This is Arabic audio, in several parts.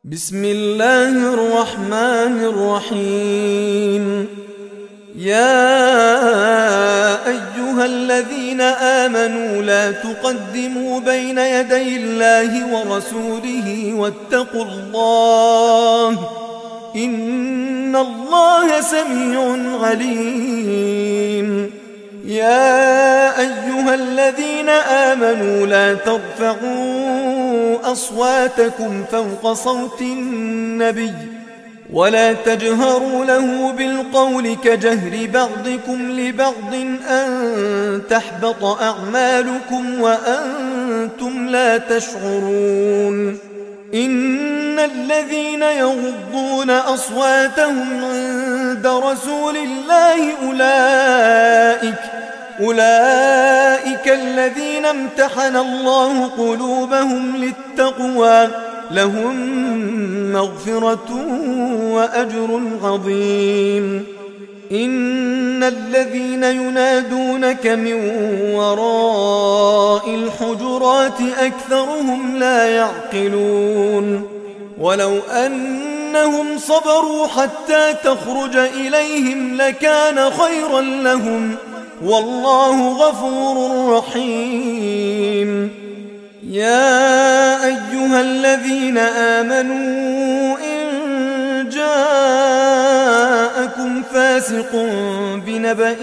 بسم الله الرحمن الرحيم. يا أيها الذين آمنوا لا تقدموا بين يدي الله ورسوله واتقوا الله إن الله سميع عليم. يا أيها الذين آمنوا لا ترفعوا أصواتكم فوق صوت النبي ولا تجهروا له بالقول كجهر بعضكم لبعض أن تحبط أعمالكم وأنتم لا تشعرون. إن الذين يغضون أصواتهم عند رسول الله أولئك الذين امتحن الله قلوبهم للتقوى لهم مغفرة وأجر عظيم. إن الذين ينادونك من وراء الحجرات أكثرهم لا يعقلون. ولو أنهم صبروا حتى تخرج إليهم لكان خيرا لهم والله غفور رحيم. يا أيها الذين آمنوا إن جاءكم فاسق بنبأ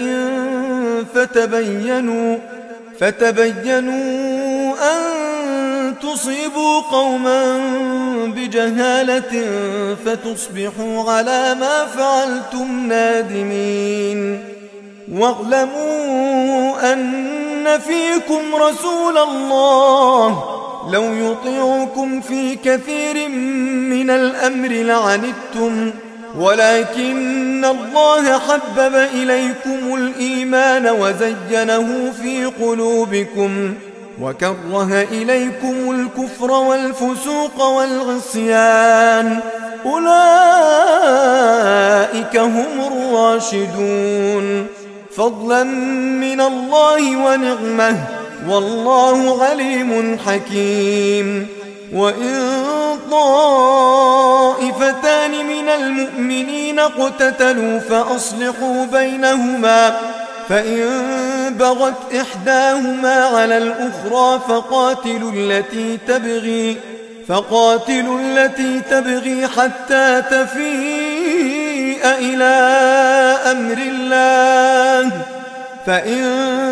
فتبينوا أن تصيبوا قوما بجهالة فتصبحوا على ما فعلتم نادمين. واعلموا أن فيكم رسول الله لو يطيعكم في كثير من الأمر لعنتم ولكن الله حبب إليكم الإيمان وزينه في قلوبكم وكره إليكم الكفر والفسوق والعصيان أولئك هم الراشدون فضلا من الله ونعمه والله عليم حكيم. وإن طائفتان من المؤمنين اقتتلوا فأصلحوا بينهما فإن بغت إحداهما على الأخرى فقاتلوا التي تبغي حتى تفيء إلى أمر الله فإن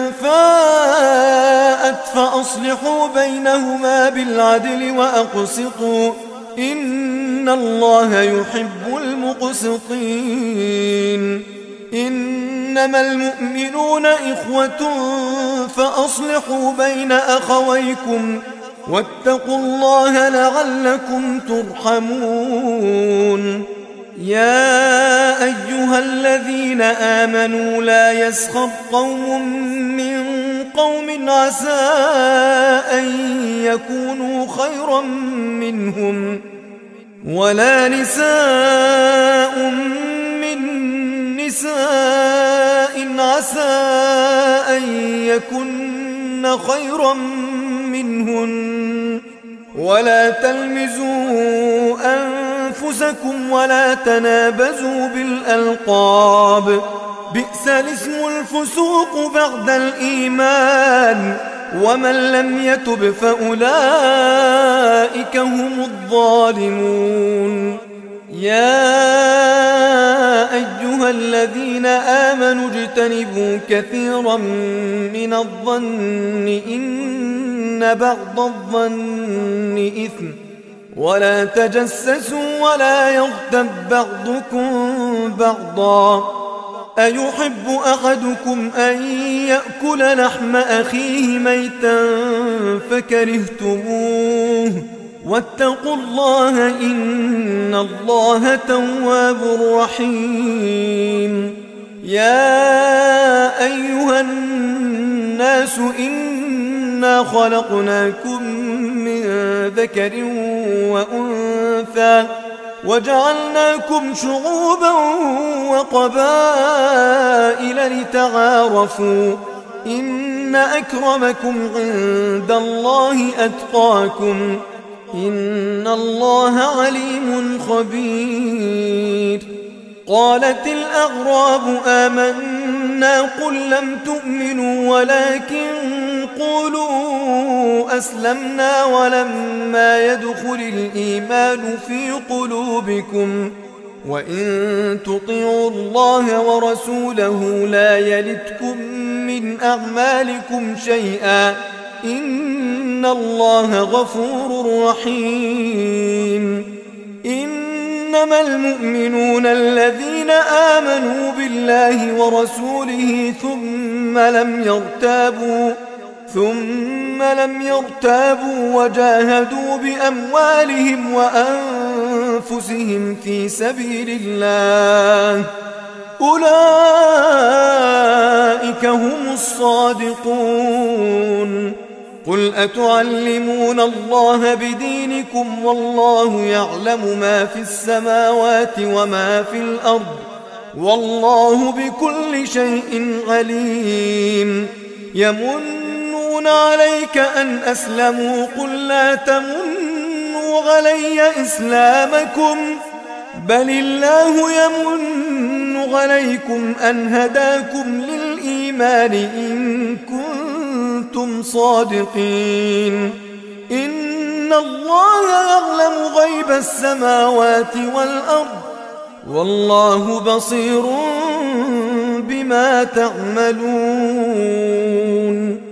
فاءت فأصلحوا بينهما بالعدل وأقسطوا إن الله يحب المقسطين. إنما المؤمنون إخوة فأصلحوا بين أخويكم واتقوا الله لعلكم ترحمون. يا أيها الذين آمنوا لا يسخر قوم من قوم عسى أن يكونوا خيرا منهم ولا نساء من نساء عسى أن يكن خيرا منهن ولا تلمزوا أنفسكم ولا تنابزوا بالألقاب بئس الاسم الفسوق بعد الإيمان ومن لم يتب فأولئك هم الظالمون. يا أيها الذين آمنوا اجتنبوا كثيرا من الظن إن بعض الظن إثم ولا تجسسوا ولا يغتب بعضكم بعضا أيحب أحدكم أن يأكل لحم أخيه ميتا فكرهتموه واتقوا الله إن الله تواب رحيم. يا أيها الناس إنا خلقناكم من ذكر وأنثى وجعلناكم شعوبا وقبائل لتعارفوا إن أكرمكم عند الله أتقاكم إن الله عليم خبير. قالت الأعراب آمنا قل لم تؤمنوا ولكن قولوا أسلمنا ولما يدخل الإيمان في قلوبكم وإن تطيعوا الله ورسوله لا يلتكم من أعمالكم شيئا إن الله غفور رحيم. إنما المؤمنون الذين آمنوا بالله ورسوله ثم لم يرتابوا وجاهدوا بأموالهم وأنفسهم في سبيل الله أولئك هم الصادقون. قل أتعلمون الله بدينكم والله يعلم ما في السماوات وما في الأرض والله بكل شيء عليم. يمنون عليك أن أسلموا قل لا تمنوا علي إسلامكم بل الله يمن عليكم أن هداكم للإيمان إن كنتم صادقين. إن الله يعلم غيب السماوات والأرض والله بصير بما تعملون.